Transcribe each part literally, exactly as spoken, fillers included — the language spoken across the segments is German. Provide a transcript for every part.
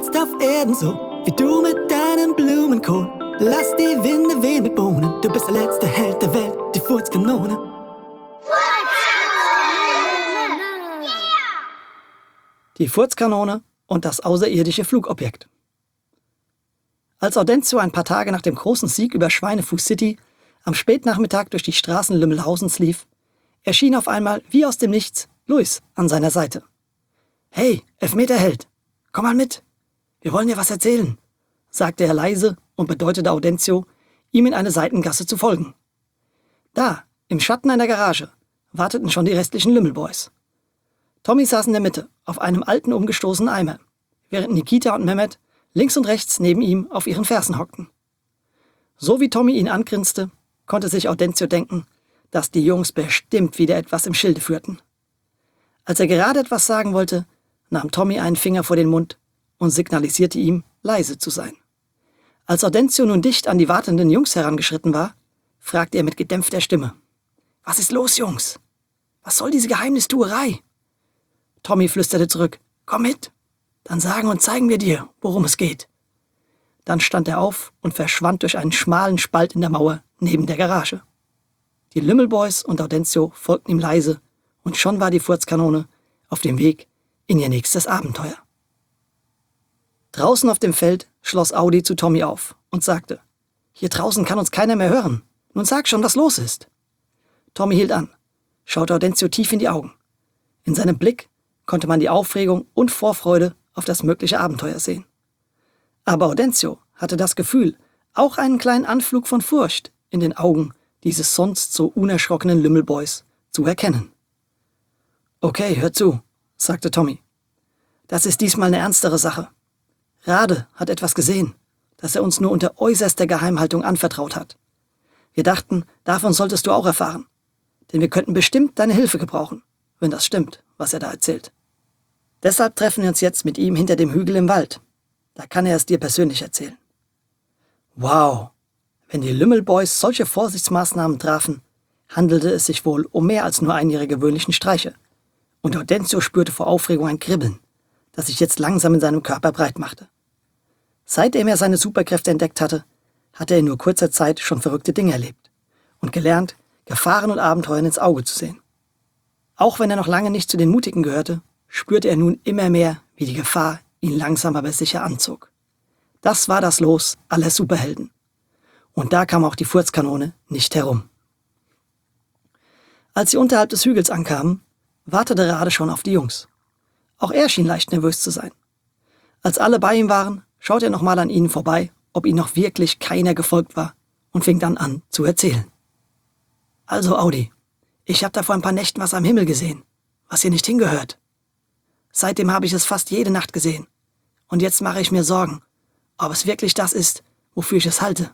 jetzt auf Erden so, wie du mit deinem Blumenkohl. Lass die Winde wehen mit Bohnen, du bist der letzte Held der Welt, die Furzkanone. Die Furzkanone und das außerirdische Flugobjekt. Als Audencio ein paar Tage nach dem großen Sieg über Schweinefuß City am Spätnachmittag durch die Straßen Lümmelhausens lief, erschien auf einmal, wie aus dem Nichts, Luis an seiner Seite. »Hey, Elfmeterheld, komm mal mit. Wir wollen dir was erzählen«, sagte er leise und bedeutete Audencio, ihm in eine Seitengasse zu folgen. Da, im Schatten einer Garage, warteten schon die restlichen Lümmelboys. Tommy saß in der Mitte, auf einem alten umgestoßenen Eimer, während Nikita und Mehmet links und rechts neben ihm auf ihren Fersen hockten. So wie Tommy ihn angrinste, konnte sich Audencio denken, dass die Jungs bestimmt wieder etwas im Schilde führten. Als er gerade etwas sagen wollte, nahm Tommy einen Finger vor den Mund und signalisierte ihm, leise zu sein. Als Audencio nun dicht an die wartenden Jungs herangeschritten war, fragte er mit gedämpfter Stimme: »Was ist los, Jungs? Was soll diese Geheimnistuerei?« Tommy flüsterte zurück: »Komm mit, dann sagen und zeigen wir dir, worum es geht.« Dann stand er auf und verschwand durch einen schmalen Spalt in der Mauer neben der Garage. Die Lümmelboys und Audencio folgten ihm leise, und schon war die Furzkanone auf dem Weg in ihr nächstes Abenteuer. Draußen auf dem Feld schloss Audi zu Tommy auf und sagte: »Hier draußen kann uns keiner mehr hören. Nun sag schon, was los ist.« Tommy hielt an, schaute Audencio tief in die Augen. In seinem Blick konnte man die Aufregung und Vorfreude auf das mögliche Abenteuer sehen. Aber Audencio hatte das Gefühl, auch einen kleinen Anflug von Furcht in den Augen dieses sonst so unerschrockenen Lümmelboys zu erkennen. »Okay, hör zu«, sagte Tommy. »Das ist diesmal eine ernstere Sache. Rade hat etwas gesehen, das er uns nur unter äußerster Geheimhaltung anvertraut hat. Wir dachten, davon solltest du auch erfahren, denn wir könnten bestimmt deine Hilfe gebrauchen, wenn das stimmt, was er da erzählt. Deshalb treffen wir uns jetzt mit ihm hinter dem Hügel im Wald. Da kann er es dir persönlich erzählen.« Wow, wenn die Lümmelboys solche Vorsichtsmaßnahmen trafen, handelte es sich wohl um mehr als nur einen ihrer gewöhnlichen Streiche. Und Audencio spürte vor Aufregung ein Kribbeln, das sich jetzt langsam in seinem Körper breit machte. Seitdem er seine Superkräfte entdeckt hatte, hatte er in nur kurzer Zeit schon verrückte Dinge erlebt und gelernt, Gefahren und Abenteuern ins Auge zu sehen. Auch wenn er noch lange nicht zu den Mutigen gehörte, spürte er nun immer mehr, wie die Gefahr ihn langsam aber sicher anzog. Das war das Los aller Superhelden. Und da kam auch die Furzkanone nicht herum. Als sie unterhalb des Hügels ankamen, wartete Rade schon auf die Jungs. Auch er schien leicht nervös zu sein. Als alle bei ihm waren, schaute er nochmal an ihnen vorbei, ob ihnen noch wirklich keiner gefolgt war, und fing dann an zu erzählen. »Also Audi, ich habe da vor ein paar Nächten was am Himmel gesehen, was hier nicht hingehört. Seitdem habe ich es fast jede Nacht gesehen. Und jetzt mache ich mir Sorgen, ob es wirklich das ist, wofür ich es halte.«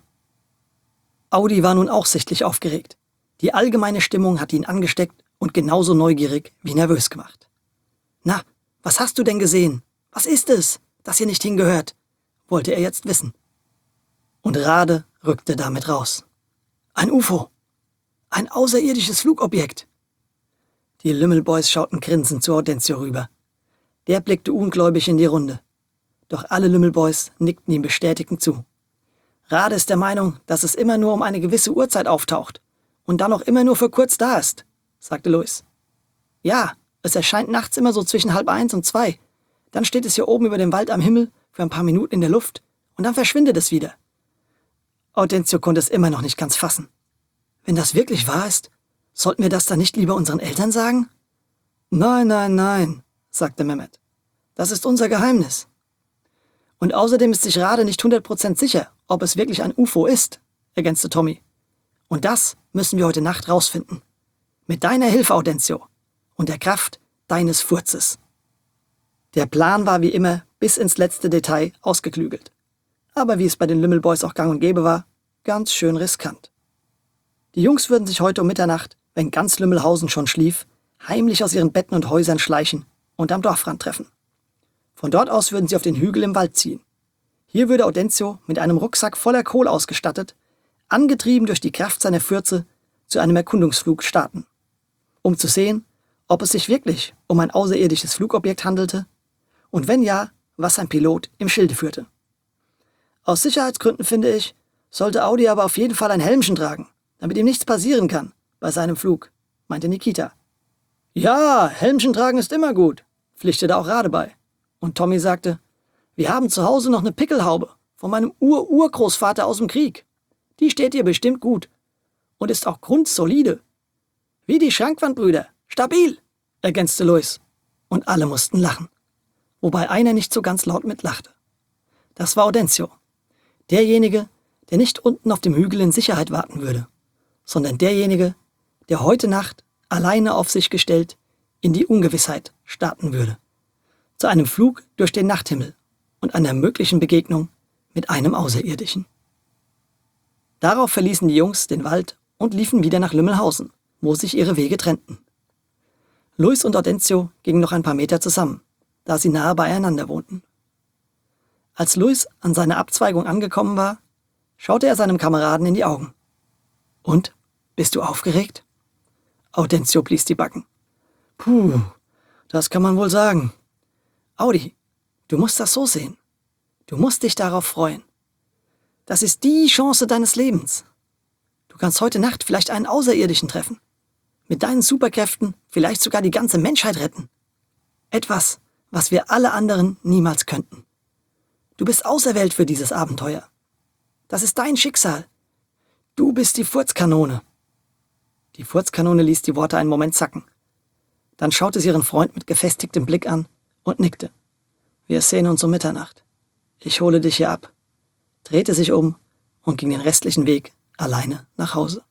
Audi war nun auch sichtlich aufgeregt. Die allgemeine Stimmung hatte ihn angesteckt und genauso neugierig wie nervös gemacht. »Na, was hast du denn gesehen? Was ist es, das hier nicht hingehört?« wollte er jetzt wissen. Und Rade rückte damit raus. »Ein U F O. Ein außerirdisches Flugobjekt.« Die Lümmelboys schauten grinsend zu Audencio rüber. Der blickte ungläubig in die Runde. Doch alle Lümmelboys nickten ihm bestätigend zu. »Rade ist der Meinung, dass es immer nur um eine gewisse Uhrzeit auftaucht und dann auch immer nur für kurz da ist«, sagte Luis. »Ja, es erscheint nachts immer so zwischen halb eins und zwei. Dann steht es hier oben über dem Wald am Himmel für ein paar Minuten in der Luft und dann verschwindet es wieder.« Audencio konnte es immer noch nicht ganz fassen. »Wenn das wirklich wahr ist, sollten wir das dann nicht lieber unseren Eltern sagen?« »Nein, nein, nein«, sagte Mehmet. »Das ist unser Geheimnis. Und außerdem ist sich Rade nicht hundert Prozent sicher, ob es wirklich ein U F O ist«, ergänzte Tommy. »Und das müssen wir heute Nacht rausfinden. Mit deiner Hilfe, Audencio, und der Kraft deines Furzes.« Der Plan war wie immer bis ins letzte Detail ausgeklügelt. Aber wie es bei den Lümmelboys auch gang und gäbe war, ganz schön riskant. Die Jungs würden sich heute um Mitternacht, wenn ganz Lümmelhausen schon schlief, heimlich aus ihren Betten und Häusern schleichen und am Dorfrand treffen. Von dort aus würden sie auf den Hügel im Wald ziehen. Hier würde Audencio mit einem Rucksack voller Kohle ausgestattet, angetrieben durch die Kraft seiner Fürze, zu einem Erkundungsflug starten, um zu sehen, ob es sich wirklich um ein außerirdisches Flugobjekt handelte und wenn ja, was sein Pilot im Schilde führte. Aus Sicherheitsgründen, finde ich, sollte Audi aber auf jeden Fall ein Helmchen tragen, damit ihm nichts passieren kann bei seinem Flug, meinte Nikita. Ja, Helmchen tragen ist immer gut, pflichtete auch Rade bei. Und Tommy sagte, wir haben zu Hause noch eine Pickelhaube von meinem Ur-Urgroßvater aus dem Krieg. Die steht dir bestimmt gut und ist auch grundsolide. Wie die Schrankwandbrüder, stabil, ergänzte Louis. Und alle mussten lachen, wobei einer nicht so ganz laut mitlachte. Das war Audencio, derjenige, der nicht unten auf dem Hügel in Sicherheit warten würde, sondern derjenige, der heute Nacht, alleine auf sich gestellt, in die Ungewissheit starten würde. Zu einem Flug durch den Nachthimmel und einer möglichen Begegnung mit einem Außerirdischen. Darauf verließen die Jungs den Wald und liefen wieder nach Lümmelhausen, wo sich ihre Wege trennten. Louis und Audencio gingen noch ein paar Meter zusammen, da sie nahe beieinander wohnten. Als Louis an seiner Abzweigung angekommen war, schaute er seinem Kameraden in die Augen. Und, bist du aufgeregt? Audencio blies die Backen. Puh, das kann man wohl sagen. Audi, du musst das so sehen. Du musst dich darauf freuen. Das ist die Chance deines Lebens. Du kannst heute Nacht vielleicht einen Außerirdischen treffen. Mit deinen Superkräften vielleicht sogar die ganze Menschheit retten. Etwas, was wir alle anderen niemals könnten. Du bist auserwählt für dieses Abenteuer. Das ist dein Schicksal. Du bist die Furzkanone. Die Furzkanone ließ die Worte einen Moment sacken. Dann schaute sie ihren Freund mit gefestigtem Blick an und nickte. Wir sehen uns um Mitternacht. Ich hole dich hier ab, drehte sich um und ging den restlichen Weg alleine nach Hause.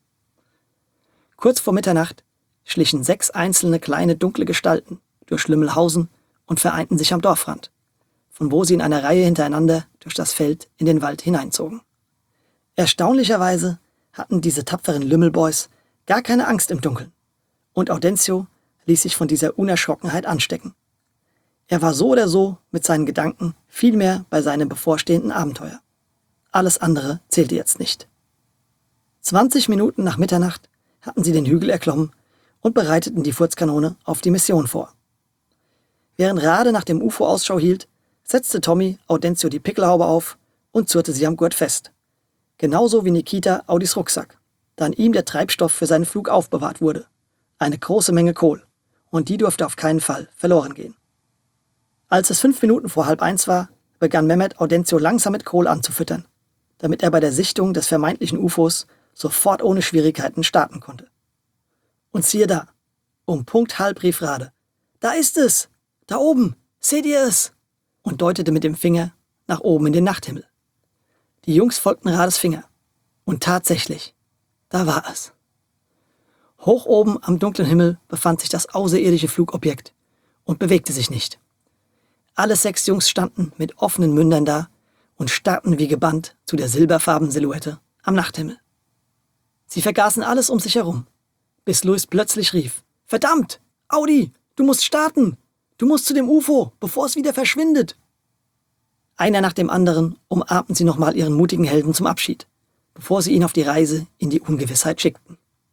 Kurz vor Mitternacht schlichen sechs einzelne kleine dunkle Gestalten durch Lümmelhausen und vereinten sich am Dorfrand, von wo sie in einer Reihe hintereinander durch das Feld in den Wald hineinzogen. Erstaunlicherweise hatten diese tapferen Lümmelboys gar keine Angst im Dunkeln, und Audencio ließ sich von dieser Unerschrockenheit anstecken. Er war so oder so mit seinen Gedanken vielmehr bei seinem bevorstehenden Abenteuer. Alles andere zählte jetzt nicht. Zwanzig Minuten nach Mitternacht hatten sie den Hügel erklommen und bereiteten die Furzkanone auf die Mission vor. Während Rade nach dem U F O Ausschau hielt, setzte Tommy Audencio die Pickelhaube auf und zurrte sie am Gurt fest. Genauso wie Nikita Audis Rucksack, da an ihm der Treibstoff für seinen Flug aufbewahrt wurde. Eine große Menge Kohl, und die durfte auf keinen Fall verloren gehen. Als es fünf Minuten vor halb eins war, begann Mehmet Audencio langsam mit Kohl anzufüttern, damit er bei der Sichtung des vermeintlichen U F Os sofort ohne Schwierigkeiten starten konnte. Und siehe da, um Punkt halb rief Rade, »Da ist es! Da oben! Seht ihr es?« und deutete mit dem Finger nach oben in den Nachthimmel. Die Jungs folgten Rades Finger. Und tatsächlich, da war es. Hoch oben am dunklen Himmel befand sich das außerirdische Flugobjekt und bewegte sich nicht. Alle sechs Jungs standen mit offenen Mündern da und starrten wie gebannt zu der silberfarbenen Silhouette am Nachthimmel. Sie vergaßen alles um sich herum, bis Louis plötzlich rief, »Verdammt! Audi, du musst starten! Du musst zu dem U F O, bevor es wieder verschwindet!« Einer nach dem anderen umarmten sie nochmal ihren mutigen Helden zum Abschied, bevor sie ihn auf die Reise in die Ungewissheit schickten.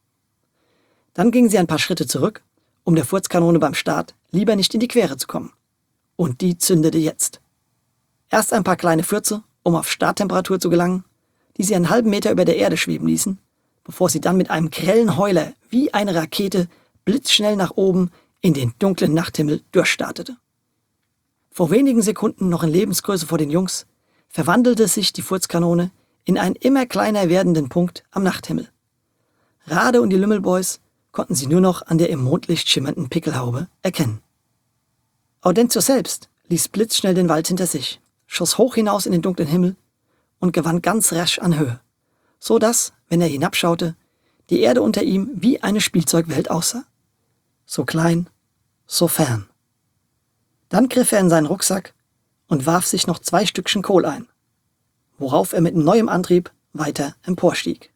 Dann gingen sie ein paar Schritte zurück, um der Furzkanone beim Start lieber nicht in die Quere zu kommen. Und die zündete jetzt. Erst ein paar kleine Fürze, um auf Starttemperatur zu gelangen, die sie einen halben Meter über der Erde schweben ließen, bevor sie dann mit einem grellen Heuler wie eine Rakete blitzschnell nach oben in den dunklen Nachthimmel durchstartete. Vor wenigen Sekunden noch in Lebensgröße vor den Jungs, verwandelte sich die Furzkanone in einen immer kleiner werdenden Punkt am Nachthimmel. Rade und die Lümmelboys konnten sie nur noch an der im Mondlicht schimmernden Pickelhaube erkennen. Audencio selbst ließ blitzschnell den Wald hinter sich, schoss hoch hinaus in den dunklen Himmel und gewann ganz rasch an Höhe, so dass, wenn er hinabschaute, die Erde unter ihm wie eine Spielzeugwelt aussah. So klein, so fern. Dann griff er in seinen Rucksack und warf sich noch zwei Stückchen Kohl ein, worauf er mit neuem Antrieb weiter emporstieg.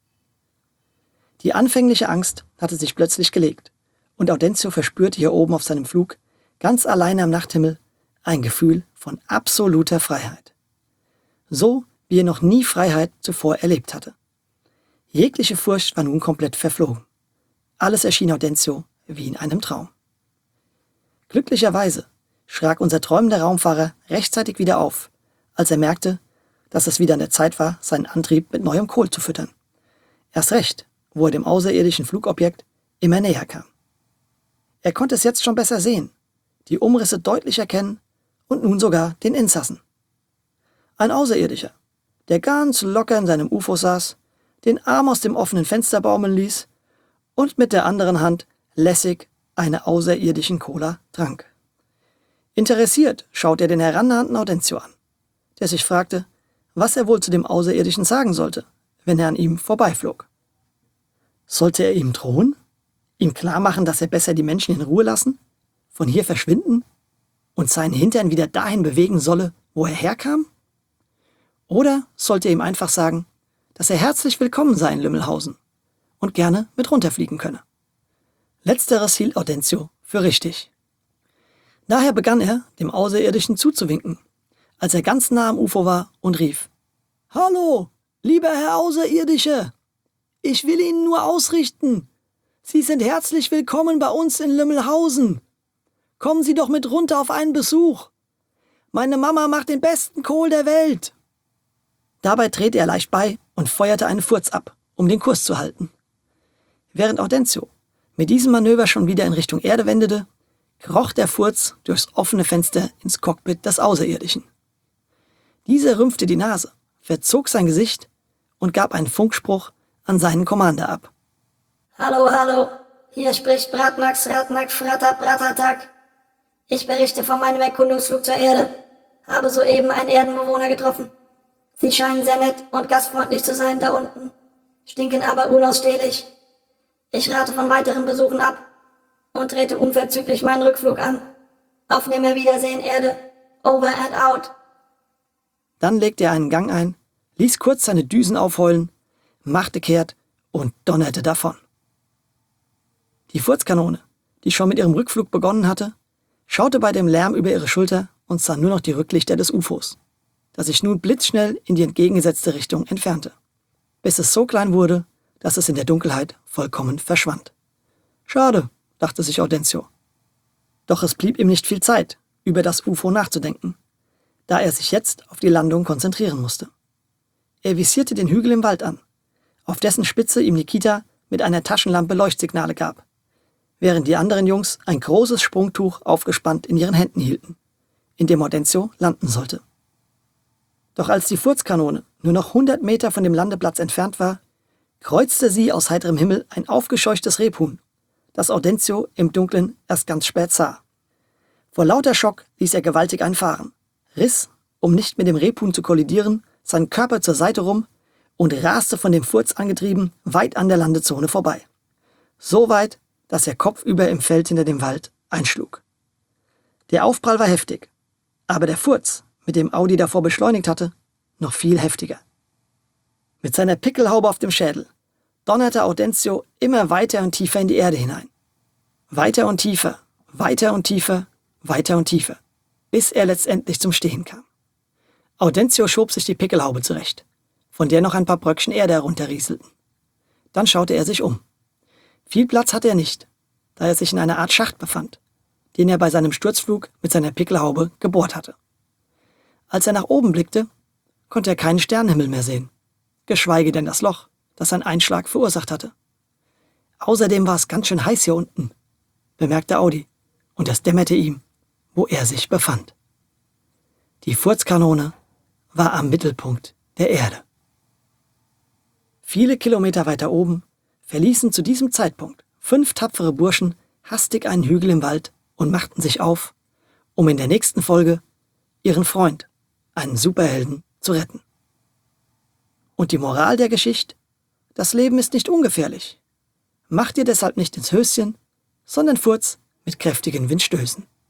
Die anfängliche Angst hatte sich plötzlich gelegt und Audencio verspürte hier oben auf seinem Flug, ganz alleine am Nachthimmel, ein Gefühl von absoluter Freiheit. So, wie er noch nie Freiheit zuvor erlebt hatte. Jegliche Furcht war nun komplett verflogen. Alles erschien Audencio wie in einem Traum. Glücklicherweise schrak unser träumender Raumfahrer rechtzeitig wieder auf, als er merkte, dass es wieder an der Zeit war, seinen Antrieb mit neuem Kohl zu füttern. Erst recht, wo er dem außerirdischen Flugobjekt immer näher kam. Er konnte es jetzt schon besser sehen, die Umrisse deutlich erkennen und nun sogar den Insassen. Ein Außerirdischer, der ganz locker in seinem U F O saß, den Arm aus dem offenen Fenster baumeln ließ und mit der anderen Hand lässig eine außerirdischen Cola trank. Interessiert schaut er den herannahenden Audencio an, der sich fragte, was er wohl zu dem Außerirdischen sagen sollte, wenn er an ihm vorbeiflog. Sollte er ihm drohen? Ihm klarmachen, dass er besser die Menschen in Ruhe lassen, von hier verschwinden und seinen Hintern wieder dahin bewegen solle, wo er herkam? Oder sollte er ihm einfach sagen, dass er herzlich willkommen sei in Lümmelhausen und gerne mit runterfliegen könne? Letzteres hielt Audencio für richtig. Daher begann er, dem Außerirdischen zuzuwinken, als er ganz nah am U F O war und rief: »Hallo, lieber Herr Außerirdische! Ich will Ihnen nur ausrichten, Sie sind herzlich willkommen bei uns in Lümmelhausen. Kommen Sie doch mit runter auf einen Besuch. Meine Mama macht den besten Kohl der Welt.« Dabei drehte er leicht bei und feuerte einen Furz ab, um den Kurs zu halten. Während Audencio mit diesem Manöver schon wieder in Richtung Erde wendete, kroch der Furz durchs offene Fenster ins Cockpit des Außerirdischen. Dieser rümpfte die Nase, verzog sein Gesicht und gab einen Funkspruch an seinen Commander ab. »Hallo, hallo, hier spricht Bratmax Ratnak Fratter Bratatak. Ich berichte von meinem Erkundungsflug zur Erde, habe soeben einen Erdenbewohner getroffen. Sie scheinen sehr nett und gastfreundlich zu sein da unten, stinken aber unausstehlich. Ich rate von weiteren Besuchen ab und trete unverzüglich meinen Rückflug an. Auf Nimmerwiedersehen, Erde. Over and out.« Dann legte er einen Gang ein, ließ kurz seine Düsen aufheulen, machte kehrt und donnerte davon. Die Furzkanone, die schon mit ihrem Rückflug begonnen hatte, schaute bei dem Lärm über ihre Schulter und sah nur noch die Rücklichter des U F Os, das sich nun blitzschnell in die entgegengesetzte Richtung entfernte, bis es so klein wurde, dass es in der Dunkelheit vollkommen verschwand. Schade, dachte sich Audencio. Doch es blieb ihm nicht viel Zeit, über das U F O nachzudenken, da er sich jetzt auf die Landung konzentrieren musste. Er visierte den Hügel im Wald an, auf dessen Spitze ihm Nikita mit einer Taschenlampe Leuchtsignale gab, während die anderen Jungs ein großes Sprungtuch aufgespannt in ihren Händen hielten, in dem Audencio landen sollte. Doch als die Furzkanone nur noch hundert Meter von dem Landeplatz entfernt war, kreuzte sie aus heiterem Himmel ein aufgescheuchtes Rebhuhn, das Audencio im Dunkeln erst ganz spät sah. Vor lauter Schock ließ er gewaltig einfahren, riss, um nicht mit dem Rebhuhn zu kollidieren, seinen Körper zur Seite rum und raste von dem Furz angetrieben weit an der Landezone vorbei. So weit, dass er kopfüber im Feld hinter dem Wald einschlug. Der Aufprall war heftig, aber der Furz, mit dem Audi davor beschleunigt hatte, noch viel heftiger. Mit seiner Pickelhaube auf dem Schädel donnerte Audencio immer weiter und tiefer in die Erde hinein. Weiter und tiefer, weiter und tiefer, weiter und tiefer, bis er letztendlich zum Stehen kam. Audencio schob sich die Pickelhaube zurecht, von der noch ein paar Bröckchen Erde herunterrieselten. Dann schaute er sich um. Viel Platz hatte er nicht, da er sich in einer Art Schacht befand, den er bei seinem Sturzflug mit seiner Pickelhaube gebohrt hatte. Als er nach oben blickte, konnte er keinen Sternenhimmel mehr sehen, geschweige denn das Loch, das sein Einschlag verursacht hatte. Außerdem war es ganz schön heiß hier unten, bemerkte Audi, und es dämmerte ihm, wo er sich befand. Die Furzkanone war am Mittelpunkt der Erde. Viele Kilometer weiter oben verließen zu diesem Zeitpunkt fünf tapfere Burschen hastig einen Hügel im Wald und machten sich auf, um in der nächsten Folge ihren Freund, einen Superhelden, zu retten. Und die Moral der Geschichte? Das Leben ist nicht ungefährlich. Mach dir deshalb nicht ins Höschen, sondern furz mit kräftigen Windstößen.